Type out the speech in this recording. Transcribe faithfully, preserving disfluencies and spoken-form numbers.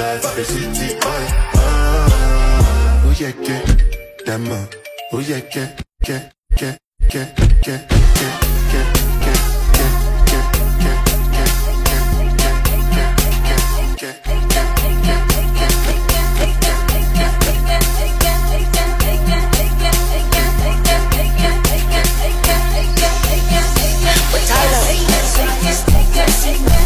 life, I'm a city boy. Ah, oh yeah, get that man. Oh yeah, get, get, get, get, get, get, get, get, Tyler.